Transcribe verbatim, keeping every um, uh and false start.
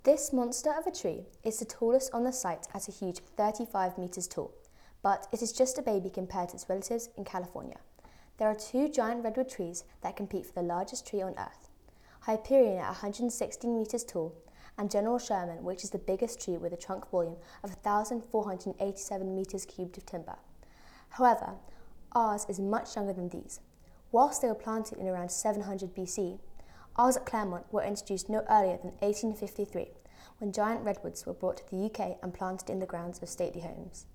This monster of a tree is the tallest on the site at a huge thirty-five metres tall, but it is just a baby compared to its relatives in California. There are two giant redwood trees that compete for the largest tree on Earth. Hyperion at one hundred sixteen metres tall, and General Sherman, which is the biggest tree with a trunk volume of one thousand four hundred eighty-seven metres cubed of timber. However, ours is much younger than these. Whilst they were planted in around seven hundred B C, ours at Claremont were introduced no earlier than eighteen fifty-three, when giant redwoods were brought to the U K and planted in the grounds of stately homes.